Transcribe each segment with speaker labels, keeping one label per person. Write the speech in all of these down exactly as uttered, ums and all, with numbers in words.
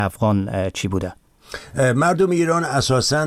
Speaker 1: افغان چی بوده؟
Speaker 2: مردم ایران اساساً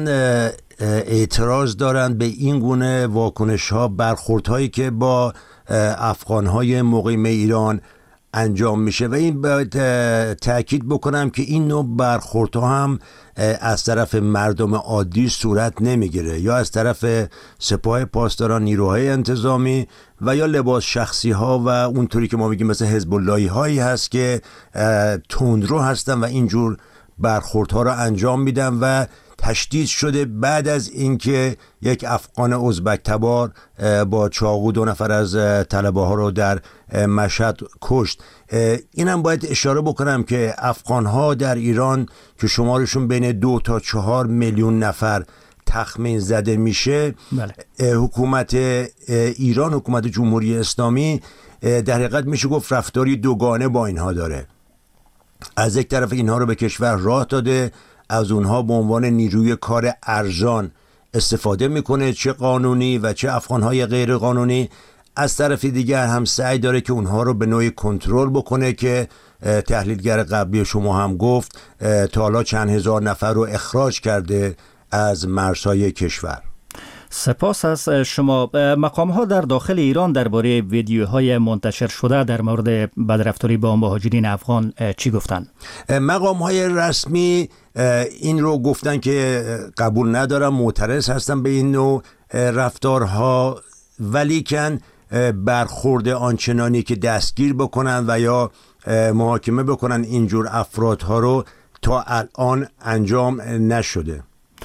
Speaker 2: اعتراض دارند به این گونه واکنش ها، برخورد هایی که با افغان های مقیم ایران انجام میشه و این باید تأکید بکنم که این نوع برخوردها هم از طرف مردم عادی صورت نمیگیره، یا از طرف سپاه پاسداران، نیروهای انتظامی و یا لباس شخصی ها و اونطوری که ما میگیم مثل حزب اللهی هایی هست که تندرو هستن و اینجور برخوردها را انجام میدن و تشدید شده بعد از اینکه یک افغان ازبک تبار با چاقو دو نفر از طلبه ها رو در مشهد کشت. اینم باید اشاره بکنم که افغان ها در ایران که شمارشون بین دو تا چهار میلیون نفر تخمین زده میشه، بله. حکومت ایران، حکومت جمهوری اسلامی در حقیقت میشه گفت رفتاری دوگانه با اینها داره. از یک طرف اینها رو به کشور راه داده، از اونها به عنوان نیروی کار ارزان استفاده میکنه، چه قانونی و چه افغانهای غیر قانونی. از طرف دیگر هم سعی داره که اونها رو به نوعی کنترل بکنه که تحلیلگر قبلی شما هم گفت تا حالا چند هزار نفر رو اخراج کرده از مرزهای کشور.
Speaker 1: سپاس از شما. مقام ها در داخل ایران درباره ویدیوهای منتشر شده در مورد بدرفتاری با مهاجرین افغان چی گفتن؟
Speaker 2: مقام های رسمی این رو گفتن که قبول ندارن، معترض هستن به این نوع رفتارها، ولیکن برخورد آنچنانی که دستگیر بکنن و یا محاکمه بکنن اینجور افرادها رو تا الان انجام نشده.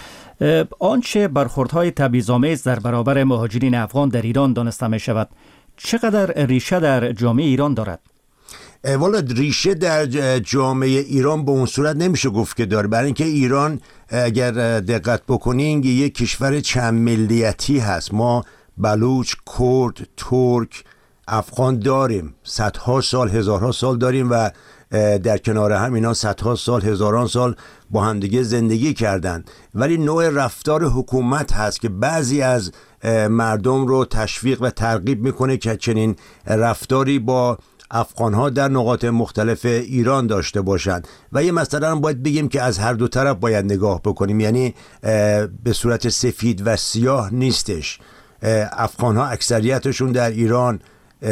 Speaker 1: آنچه برخوردهای تبعیض‌آمیز در برابر مهاجرین افغان در ایران دانسته می شود چقدر ریشه در جامعه ایران دارد؟
Speaker 2: والا ریشه در جامعه ایران به اون صورت نمیشه گفت که داره، برای اینکه ایران اگر دقت بکنین یک کشور چند ملیتی هست. ما بلوچ، کرد، ترک، افغان داریم، صدها سال، هزارها سال داریم و در کنار هم اینا صدها سال، هزاران سال با همدیگه زندگی کردن. ولی نوع رفتار حکومت هست که بعضی از مردم رو تشویق و ترغیب میکنه که چنین رفتاری با افغانها در نقاط مختلف ایران داشته باشند. و یه مثلا باید بگیم که از هر دو طرف باید نگاه بکنیم، یعنی به صورت سفید و سیاه نیستش. افغانها اکثریتشون در ایران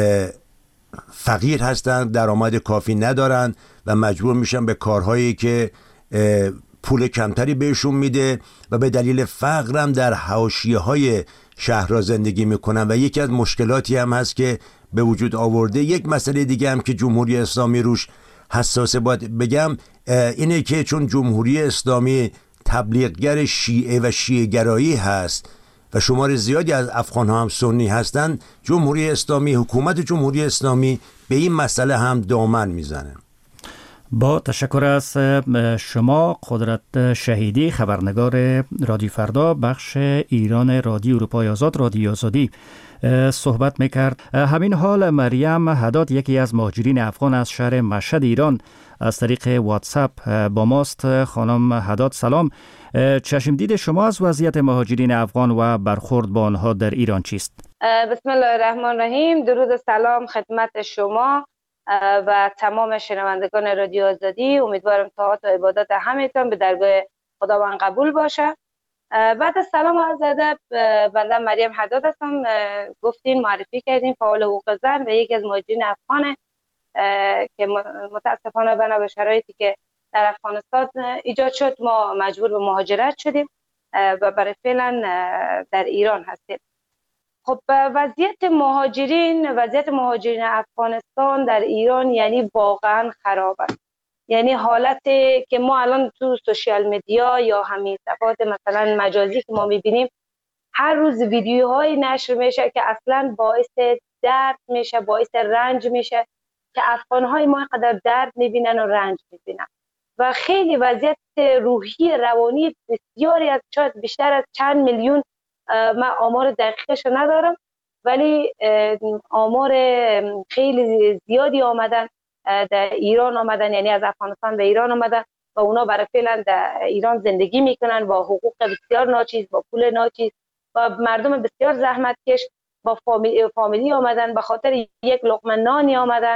Speaker 2: فقیر هستند، درآمد کافی ندارند و مجبور میشن به کارهایی که پول کمتری بهشون میده و به دلیل فقر هم در حاشیه‌های شهرها زندگی میکنن و یکی از مشکلاتی هم هست که به وجود آورده. یک مسئله دیگه هم که جمهوری اسلامی روش حساسه باید بگم اینه که چون جمهوری اسلامی تبلیغگر شیعه و شیعه گرایی هست و شمار زیادی از افغان ها هم سنی هستند، جمهوری اسلامی، حکومت جمهوری اسلامی به این مسئله هم دامن میزنه.
Speaker 1: با تشکر از شما قدرت شهیدی، خبرنگار رادیو فردا بخش ایران رادیو اروپای آزاد، رادیو آزادی صحبت میکرد. همین حال مریم حداد، یکی از مهاجرین افغان از شهر مشهد ایران، از طریق واتساپ با ماست. خانم حداد سلام، چشم دید شما از وضعیت مهاجرین افغان و برخورد با آنها در ایران چیست؟
Speaker 3: بسم الله الرحمن الرحیم. درود و سلام خدمت شما و تمام شنوندگان رادیو آزادی. امیدوارم طاعات و عبادات همه‌تان به درگاه خداوند قبول باشه. بعد از سلام و عرض ادب، بنده مریم حداد هستم. گفتین معرفی کردین فعال حقوق زن و یکی از مهاجرین افغانه که متاسفانه بنا به شرایطی که در افغانستان ایجاد شد ما مجبور به مهاجرت شدیم و برای فعلا در ایران هستیم. خب وضعیت مهاجرین وضعیت مهاجرین افغانستان در ایران یعنی واقعا خراب است. یعنی حالتی که ما الان تو سوشیال مدیا یا همین صفحات مثلا مجازی که ما میبینیم، هر روز ویدیوهایی نشر میشه که اصلا باعث درد میشه، باعث رنج میشه که افغانهای ما اینقدر درد میبینن و رنج میبینن و خیلی وضعیت روحی روانی بسیاری از شاید بیشتر از چند میلیون، من آمار دقیقش ندارم ولی آمار خیلی زیادی آمدن در ایران آمدن، یعنی از افغانستان به ایران آمدن و اونا برای فعلا در ایران زندگی میکنن با حقوق بسیار ناچیز، با پول ناچیز و مردم بسیار زحمتکش، با فامیلی, فامیلی آمدن، به خاطر یک لقمه نانی آمدن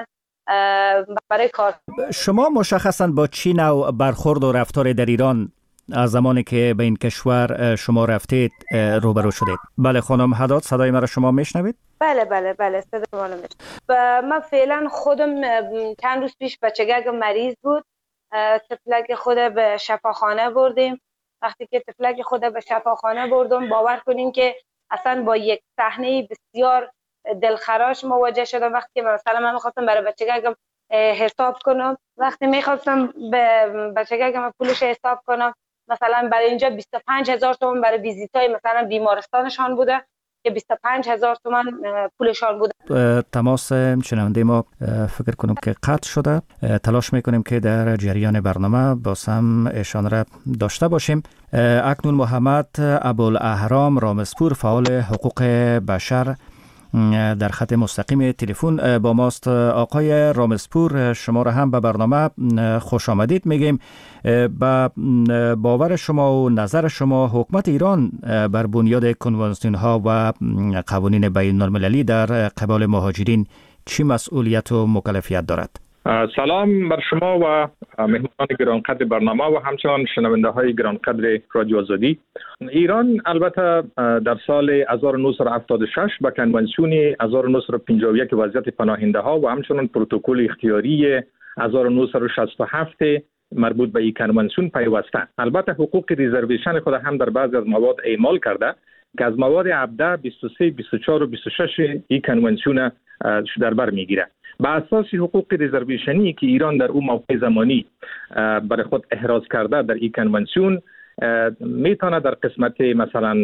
Speaker 3: برای کار.
Speaker 1: شما مشخصاً با چی نوع برخورد و رفتار در ایران از زمانی که به این کشور شما رفتید روبرو شدید؟ بله خانم حداد، صدای مرا شما میشنوید؟
Speaker 3: بله بله بله صدای شما رو میشنوم. و من فعلا خودم چند روز پیش بچگک مریض بود، طفلک خود به شفاخانه بردیم. وقتی که طفلک خود به شفاخانه بردم، باور کنین که اصلا با یک صحنه بسیار دلخراش مواجه شدم. وقتی که مثلا من می‌خواستم برای بچگکم حساب کنم، وقتی می‌خواستم به بچگکم پولش حساب کنم، مثلا برای اینجا بیست و پنج هزار تومان برای ویزیتای مثلا بیمارستانشان بوده که بیست و پنج هزار تومان پولشان بوده.
Speaker 1: تماس شنونده ما فکر کنم که قطع شده. تلاش میکنیم که در جریان برنامه باز هم ایشان را داشته باشیم. اکنون محمد ابوالاهرام رامسپور، فعال حقوق بشر، در خط مستقیم تلفن با ماست. آقای رامسپور، شما را هم به برنامه خوش آمدید میگیم. با باور شما و نظر شما حکومت ایران بر بنیاد کنوانسیون ها و قوانین بین المللی در قبال مهاجرین چی مسئولیت و مکلفیت دارد؟
Speaker 4: سلام بر شما و مهمانان گرانقدر برنامه و همچنان شنونده های گرانقدر رادیو آزادی. ایران البته در سال هزار و نهصد و هفتاد و شش به کنوانسیون هزار و نهصد و پنجاه و یک وضعیت پناهنده ها و همچنان پروتکل اختیاری هزار و نهصد و شصت و هفت مربوط به این کنوانسیون پیوسته. البته حقوق ریزرویشن خود هم در بعضی از مواد اعمال کرده که از مواد هفده، بیست و سه، بیست و چهار و بیست و شش این کنوانسیون در بر میگیره. با اساس حقوق ریزرویشنی که ایران در اون موقع زمانی برای خود احراز کرده در این کنوانسیون، میتونه در قسمت مثلا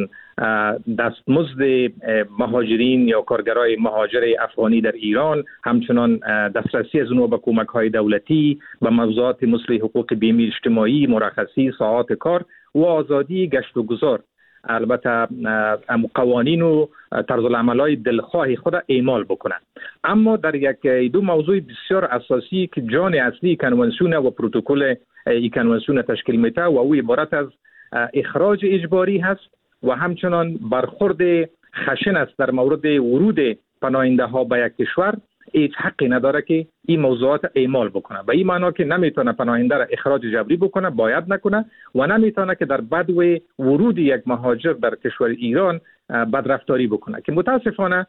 Speaker 4: دستمزد مهاجرین یا کارگرای مهاجر افغانی در ایران، همچنان دسترسی از اونها به کمک های دولتی، به موضوعات مثل حقوق بیمه اجتماعی، مرخصی، ساعات کار و آزادی گشت و گذار، البته قوانین و طرز العمل‌های دلخواه خود اعمال بکنه. اما در یک دو موضوع بسیار اساسی که جان اصلی کنوانسیون و پروتکل این کنوانسیون تشکیل میده و او عبارت از اخراج اجباری هست و همچنان برخورد خشن است در مورد ورود پناهنده ها به یک کشور. هیچ حقی نداره که این موضوعات اعمال بکنه، به این معنا که نمیتونه پناهنده را اخراج جبری بکنه، باید نکنه، و نمیتونه که در بدو ورود یک مهاجر در کشور ایران بدرفتاری بکنه، که متاسفانه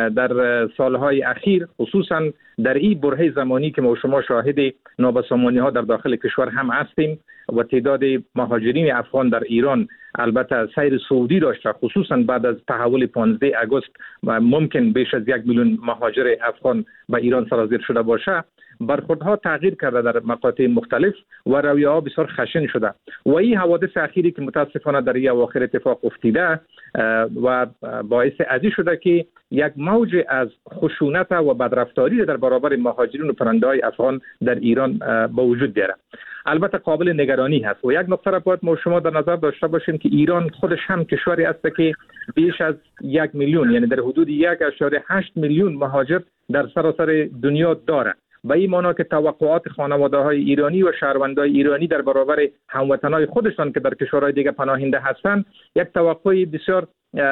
Speaker 4: در سالهای اخیر خصوصا در این برهه زمانی که ما شما شاهد نابسامانی ها در داخل کشور هم هستیم و تعداد مهاجرین افغان در ایران البته سیر صعودی داشته، خصوصا بعد از تحول پانزده آگوست ممکن بیش از یک میلیون مهاجر افغان به ایران سرازیر شده باشه، برخوردها تغییر کرده در مقاطع مختلف و رویه ها بسیار خشن شده و این حوادث اخیری که متاسفانه در این اواخر اتفاق افتیده و باعث ازی شده که یک موج از خشونت و بدرفتاری در برابر مهاجرین و پرنده های افغان در ایران به وجود بیاره. البته قابل نگرانی هست و یک نکته را باید ما شما در نظر داشته باشیم که ایران خودش هم کشوری است که بیش از یک میلیون، یعنی در حدود یک اشاره هشت میلیون مهاجر در سراسر دنیا داره. به این معنا که توقعات خانواده های ایرانی و شهروندان ایرانی در برابر هموطنان خودشان که در کشورهای دیگه پناهنده هستند یک توقع بسیار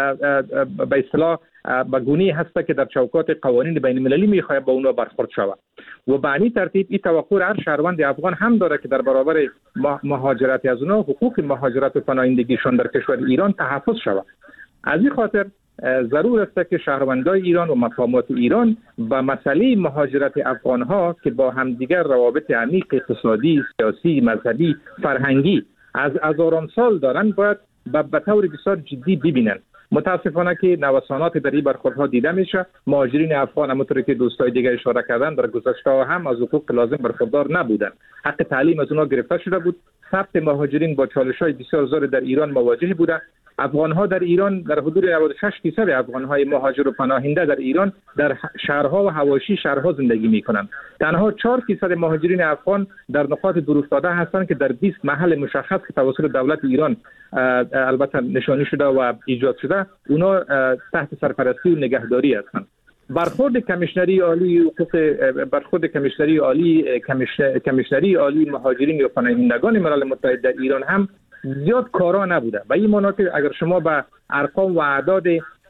Speaker 4: به اصطلاح به گونه‌ای هست که در چوکات قوانین بین المللی میخواهد با اونها برخورد شود و به این ترتیب این توقع هر شهروند افغان هم داره که در برابر مهاجرت از اونها حقوق مهاجرت و پناهندگیشان در کشور ایران تحفظ شود. از این خاطر ضرور است که شهروندان ایران و مقامات ایران به مسئله مهاجرت افغانها که با همدیگر روابط عمیق اقتصادی، سیاسی، مذهبی، فرهنگی از هزاران سال دارند باید به طور بسیار جدی ببینند. متاسفانه که نوسانات در این برخوردها دیده میشه. مهاجرین افغان همونطور که دوستای دیگه اشاره کردن در گذشته هم از حقوق لازم برخوردار نبودند. حق تعلیم از اونها گرفته شده بود. ثبت مهاجرین با چالش‌های بسیار زیاد در ایران مواجه بودند. افغان‌ها در ایران در حدود نود و شش درصد افغان‌های مهاجر و پناهنده در ایران در شهرها و حواشی شهرها زندگی می‌کنند. تنها چهار درصد مهاجرین افغان در نقاط دورافتاده هستند که در بیست محل مشخص که توسط دولت ایران البته نشانی شده و ایجاد شده، اونا تحت سرپرستی و نگهداری هستند. برخورد کمیشنری عالی حقوق برخورد کمیشنری عالی کمیشنری عالی مهاجرین و پناهندگان ملل متحد در ایران هم زیاد کارا نبوده. به این معنا که اگر شما به ارقام و اعداد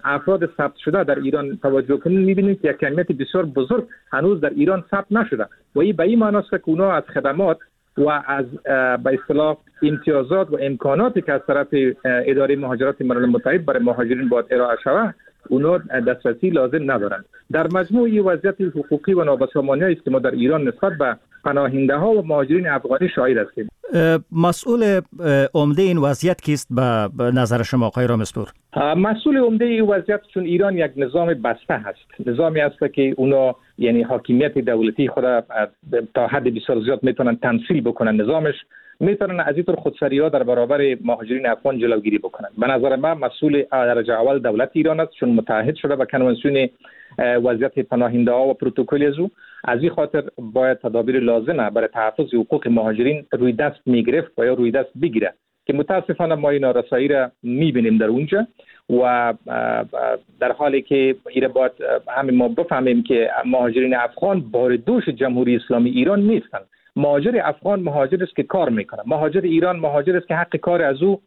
Speaker 4: افراد ثبت شده در ایران توجه کنید می‌بینید که یک کمیت بسیار بزرگ هنوز در ایران ثبت نشده و این به این معنی است که اونا از خدمات و از به اصطلاح امتیازات و امکاناتی که از طرف اداره مهاجرت ملل متحد برای مهاجرین باید ارائه شود اونا دسترسی لازم ندارند. در مجموع این وضعیت حقوقی و نابسامانی است که ما در ایران نسبت به پناهنده ها و مهاجرین افغانی شاهد هستیم.
Speaker 1: مسئول عمده این وضعیت کیست به نظر شما آقای رامسپور؟
Speaker 4: مسئول عمده این وضعیت چون ایران یک نظام بسته هست، نظامی است که اونا یعنی حاکمیت دولتی خود تا حد بسیار زیاد میتونن تمثیل بکنن، نظامش میتونن از اینطور خودسری‌ها در برابر مهاجرین افغان جلوگیری بکنن. به نظر من مسئول درجه اول دولت ایران است چون متحد شده به کنوانسیون وضعیت پناهنده ها و پروتکل از او. از این خاطر باید تدابیر لازمه برای تحفظ حقوق مهاجرین روی دست میگرفت و یا روی دست بگیره که متاسفانه ما این نارسایی را میبینیم در اونجا و در حالی که ایره باید همین ما بفهمیم که مهاجرین افغان بار دوش جمهوری اسلامی ایران نیستند. مهاجر افغان مهاجر است که کار میکنه، مهاجر ایران مهاجر است که حق کار از او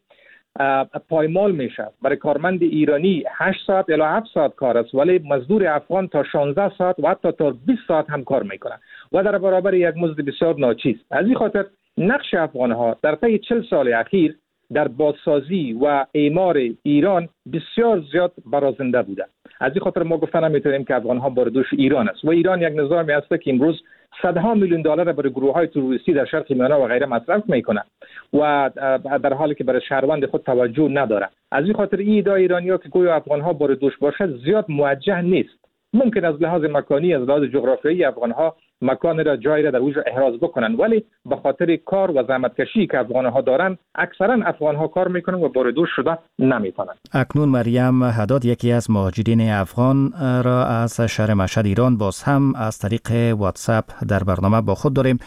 Speaker 4: پایمال میشه. برای کارمند ایرانی هشت ساعت الی هفت ساعت کار است ولی مزدور افغان تا شانزده ساعت و حتی تا بیست ساعت هم کار میکنه و در برابر یک مزد بسیار ناچیز. از این خاطر نقش افغان ها در طی چهل سال اخیر در بازسازی و اعمار ایران بسیار زیاد برازنده بوده. از این خاطر ما گفتن میتونیم که افغان ها بار دوش ایران است و ایران یک نظامی است که امروز صدها میلیون دلار برای گروه های تروریستی در شرق میانه و غیره مصرف میکنه و در حالی که برای شهروند خود توجه نداره. از این خاطر این ادعای ایرانی‌ها که گویا افغان ها بار دوش باشد زیاد موجه نیست. ممکن از لحاظ مکانی از لحاظ جغرافیایی افغان ها مکان را جای را در اونجا احراز بکنن ولی به خاطر کار و زحمتکشی که افغان ها دارن اکثرا افغان ها کار میکنن و بار دوش شده نمیتونن.
Speaker 1: اکنون مریم حداد یکی از مهاجرین افغان را از شهر مشهد ایران باز هم از طریق واتساپ در برنامه با خود داریم.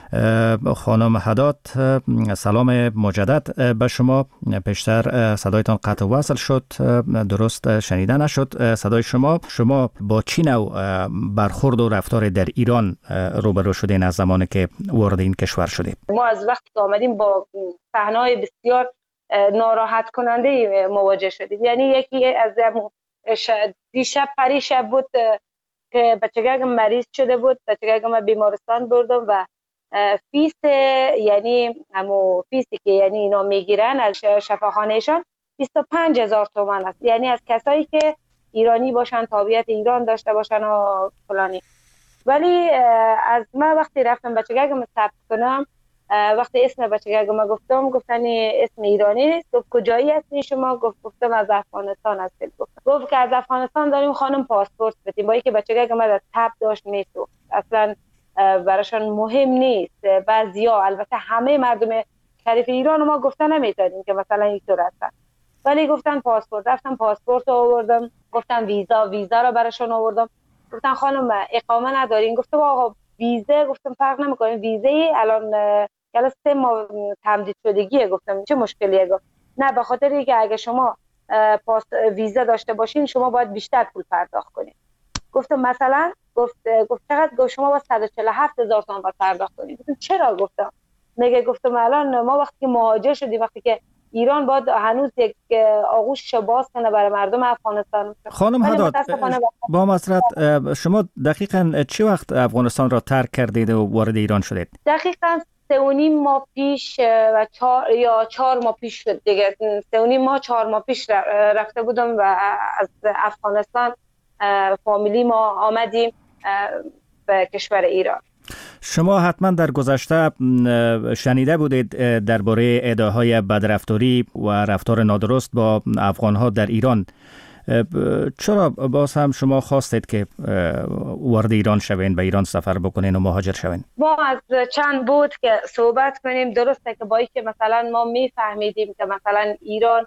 Speaker 1: خانم حداد سلام مجدد به شما. پیشتر صدایتان قطع وصل شد، درست شنیده نشد صدای شما. شما با چی نوع برخورد و رفتار در ایران روبرو شدین از زمانی که وارد این کشور شدید؟
Speaker 3: ما از وقتی که آمدیم با صحنه‌های بسیار ناراحت کننده مواجه شدیم. یعنی یکی از دیشب پریشب بود که بچگاه مریض شده بود، بچگاه ما بیمارستان بردم و فیس یعنی همو فیسی که یعنی اینا میگیرن از شفاخانهشان بیست و پنج هزار تومان است. یعنی از کسایی که ایرانی باشن، تابعیت ایران داشته باشن و فلانی. ولی از من وقتی رفتم بچگاه ثبت کنم، وقتی اسم بچگاه ما گفتم گفتن اسم ایرانی نیست. گفت کجایی هستی شما؟ گفت گفتم از افغانستان هستم. گفت که از افغانستان داریم خانم پاسپورت بدیم. با اینکه بچگاه ما در تب داشت میسوخت، اصلا براشون مهم نیست. بعضیا البته همه مردم شریف ایران ما گفتن نمیتونیم که مثلا این صورت هست، ولی گفتن پاسپورت. رفتم پاسپورت آوردم، گفتم ویزا ویزا رو براشون آوردم. گفتن خانم اقامه ندارین؟ گفتم آقا ویزا، گفتم فرق نمیکنه ویزای الان کلا سه ماه تمدید شدگیه. گفتم چه مشکلیه؟ گفت نه به خاطر اینکه اگه شما پاس ویزا داشته باشین شما باید بیشتر پول پرداخت کنین. گفتم مثلا؟ گفت گفت چقدر؟ گفت شما باید صد و چهل و هفت هزار تومان باید پرداخت کنید. گفتم چرا؟ گفتم میگه گفتم الان ما وقتی که مهاجر شدیم، وقتی که ایران باید هنوز یک آغوش باز کنه برای مردم افغانستان.
Speaker 1: خانم حداد با معذرت شما دقیقاً چه وقت افغانستان را ترک کردید و وارد ایران شدید؟
Speaker 3: دقیقاً سه و نیم ماه پیش و چهار یا چهار ماه پیش شد دیگه. سه و نیم ماه چهار ماه پیش رفته بودم و از افغانستان فامیلی ما آمدیم به کشور ایران.
Speaker 1: شما حتما در گذشته شنیده بودید درباره ادعاهای بدرفتاری و رفتار نادرست با افغان‌ها در ایران. چرا باز هم شما خواستید که وارد ایران شوین، به ایران سفر بکنین و مهاجر شوین؟
Speaker 3: ما از چند بود که صحبت کنیم. درسته که با اینکه مثلا ما میفهمیدیم که مثلا ایران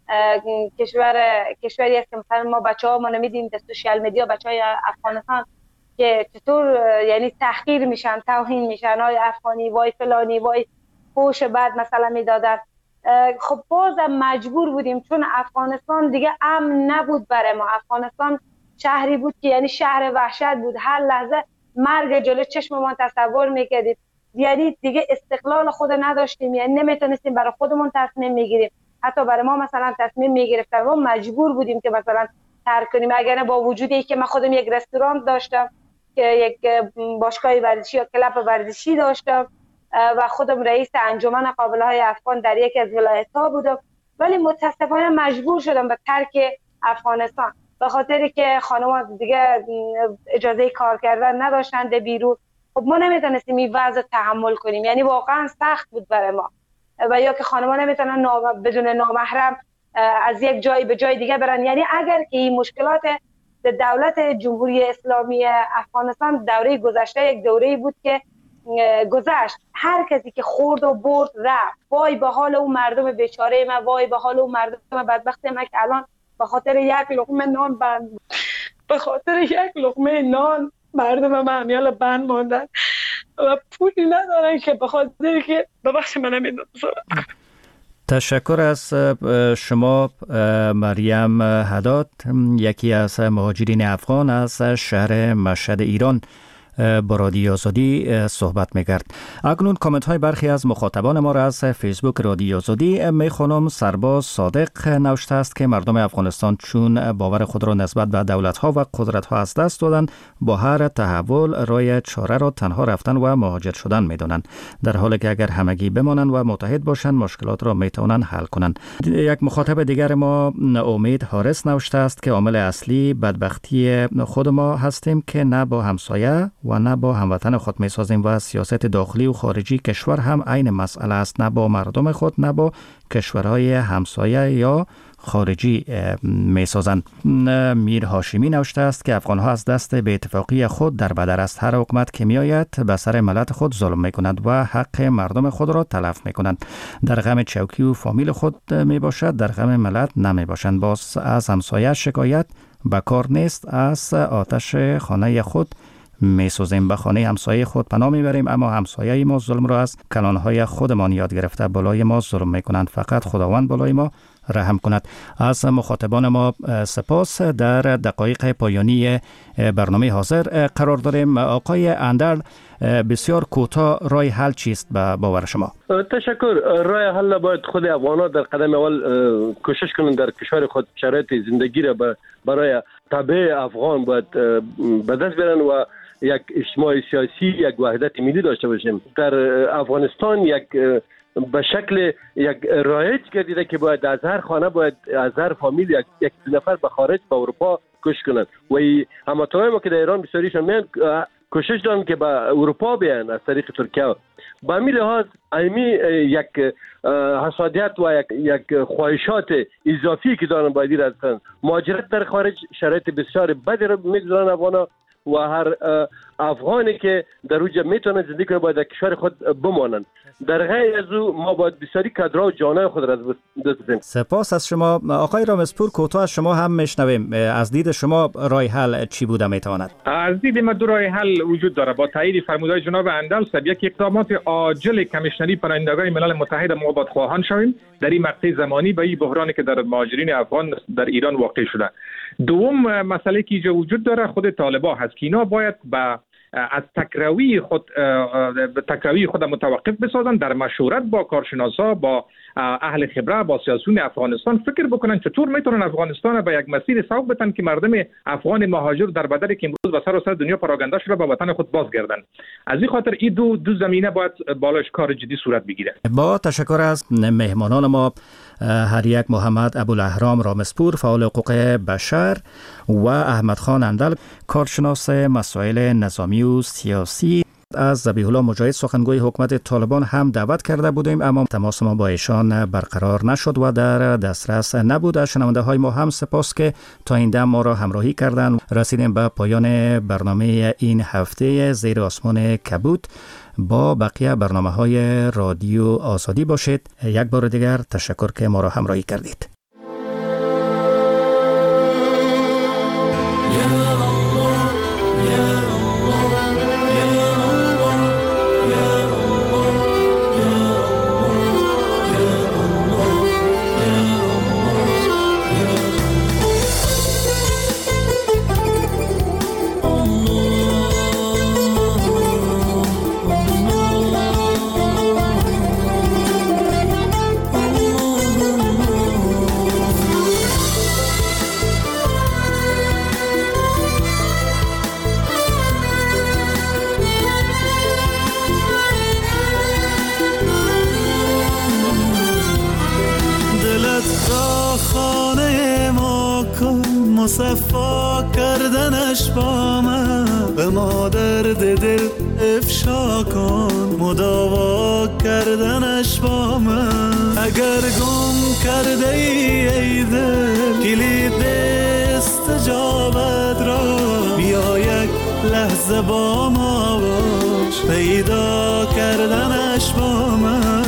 Speaker 3: کشور کشوری است که مثلا ما بچه‌ها ما نمیدیم در سوشال مدیا بچهای افغانستان که چطور یعنی تحقیر میشن، توهین میشن، های افغانی وای فلانی وای پوش بعد مثلا میدادن. خب بازم مجبور بودیم چون افغانستان دیگه امن نبود برای ما. افغانستان شهری بود که یعنی شهر وحشت بود، هر لحظه مرگ جلو چشم ما تصور میکردیم. یعنی دیگه استقلال خود نداشتیم، یعنی نمیتونستیم برای خودمون تصمیم میگیریم. حتی برای ما مثلا تصمیم میگرفتن ما مجبور بودیم که مثلا ترک کنیم. اگر نه با وجودی که من خودم یک رستوران داشتم که یک باشگاه ورزشی یا کلاب ورزشی داشتم و خودم رئیس انجمن قابله‌های افغان در یکی از ولایت‌ها بودم، ولی متاسفانه مجبور شدم به ترک افغانستان به خاطر که خانم‌ها دیگه اجازه کار کردن نداشتن در بیرون. خب ما نمیتونستیم این وضع تحمل کنیم، یعنی واقعا سخت بود برای ما. و یا که خانم‌ها نمیتونن نام... بدون نامحرم از یک جای به جای دیگه برن. یعنی اگر که این مشکلات دولت جمهوری اسلامی افغانستان دوره گذشته یک دوره بود که گذشت، هر کسی که خورد و برد رفت، وای به حال اون مردم بیچاره ما، وای به حال اون مردم بدبخت ما که الان به خاطر یک لقمه نان بند به خاطر یک لقمه نان مردم ما همیال بند ماندن و پولی ندارن که به خاطر که ببخش من نمیدونم.
Speaker 1: تشکر از شما مریم هداد، یکی از مهاجرین افغان از شهر مشهد ایران با رادیو آزادی صحبت می‌کرد. اکنون کامنت های برخی از مخاطبان ما را از فیسبوک رادیو آزادی می‌خوانم. سرباز صادق نوشته است که مردم افغانستان چون باور خود را نسبت به دولت‌ها و قدرت‌ها از دست دادند، با هر تحول رای چاره را تنها رفتن و مهاجر شدن می‌دانند، در حالی که اگر همگی بمانند و متحد باشند مشکلات را می‌توانند حل کنند. یک مخاطب دیگر ما امید حارس نوشته است که عامل اصلی بدبختی خود ما هستیم که نه با همسایه و نه با هموطن خود می سازیم و سیاست داخلی و خارجی کشور هم عین مسئله است، نه با مردم خود نه با کشورهای همسایه یا خارجی می سازند. میر هاشمی نوشته است که افغانها از دست به اتفاقی خود در بدر است. هر حکومت که می آید به سر ملت خود ظلم می کند و حق مردم خود را تلف می کنند. در غم چوکی و فامیل خود می باشد، در غم ملت نمی باشند. باز از همسایه شکایت به کار نیست، از آتش خانه خود می سوزیم، به خانه همسایه خود پناه می بریم، اما همسایه ما ظلم را از کلانهای خودمان یاد گرفته، بالای ما ظلم می کنند. فقط خداوند بالای ما رحم کند. از مخاطبان ما سپاس. در دقایق پایانی برنامه حاضر قرار داریم. آقای اندرل، بسیار کوتاه راه حل چیست به باور شما؟
Speaker 5: تشکر. راه حل باید خود افغان‌ها در قدم اول کوشش کنند در کشور خود شرایط زندگی را برای تبع افغان باید به دست بیارن و یک اجتماع سیاسی، یک وحدت ملی داشته باشیم. در افغانستان یک به شکل یک رایج گردیده که باید از هر خانه باید از هر فامیل یک یک نفر به خارج به اروپا کوشش کنند و هموطنان ما که در ایران بسیاریشان میان کوشش دارن که به اروپا بیان از طریق ترکیه. به همین لحاظ ایمی یک حسادیت و یک یک خواهشات اضافی که دارن باید از مهاجرت در خارج شرایط بسیار بدی را میگذارن افغانا و هر افغانی که در اونجا میتونن زندگی کنه باید در کشور خود بمانند. در غیر از او ما باید بسیاری کادرها و جانای خود را دست بدیم.
Speaker 1: سپاس از شما. آقای رامسپور، کوتاه از شما هم میشنویم. از دید شما راه حل چی بوده میتواند؟
Speaker 4: از دید ما دو راه حل وجود داره. با تایید فرمودهای جناب اندلس، یک اقدامات عاجل کمیشنری پناهندگان ملل متحد ما باید خواهان شویم در این مقطع زمانی به این بحرانی که در مهاجرین افغان در ایران واقع شده. دوم مسئله که اینجا وجود داره خود طالبان هست که اینا باید با از تکروی خود تکروی خود متوقف بسازن، در مشورت با کارشناسا، با اهل خبره، با سیاسیون افغانستان فکر بکنن چطور میتونن افغانستان به یک مسیر سوق بتن که مردم افغان مهاجر در بدر که امروز به سر و سر دنیا پراگنده شده به وطن خود بازگردن. از این خاطر این دو دو زمینه باید بالاش کار جدی صورت بگیره. با
Speaker 1: تشکر از مهمانان ما، هر یک محمد ابوالاهرام رامسپور فعال حقوق بشر و احمد خان اندل کارشناس مسائل نظامی و سیاسی. از ذبیح الله مجاهد سخنگوی حکومت طالبان هم دعوت کرده بودیم اما تماس ما با ایشان برقرار نشد و در دسترس نبود. شنونده های ما هم سپاس که تا این دم ما را همراهی کردند. رسیدیم به پایان برنامه این هفته زیر آسمان کبود. با بقیه برنامه های رادیو آزادی باشید. یک بار دیگر تشکر که ما را همراهی کردید.
Speaker 6: خانه ما کن، مصفا کردنش با من، به ما درد دل افشا کن، مداوا کردنش با من. اگر گم کرده ای ای دل کلید استجابت را، بیا یک لحظه با ما باش، پیدا کردنش با من.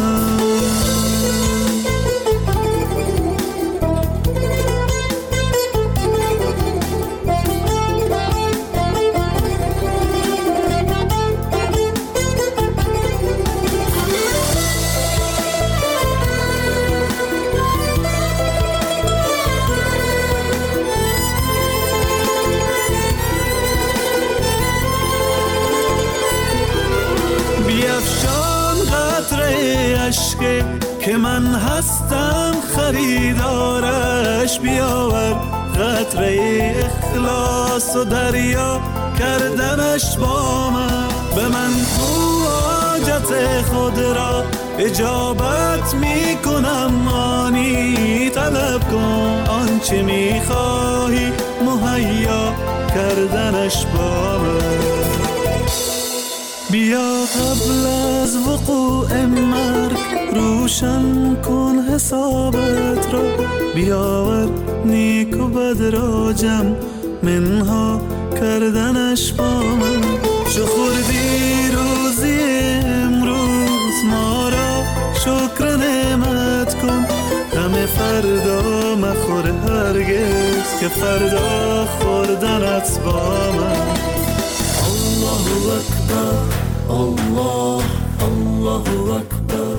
Speaker 6: که من هستم خریدارش، بیاور قطره اخلاص و دریا کردنش با من. به من تو حاجت خود را اجابت می کنم، مانی طلب کن آنچه می خواهی مهیا کردنش با من. بیا قبل از وقوع مرگ روشن کن حسابت را، بیاور نیک و بد را جمع منها کردنش با من. چو خوردی روزی امروز ما را شکر نعمت کن، غم فردا مخور هرگز که فردا خوردنت با من. الله اکبر، الله الله اکبر.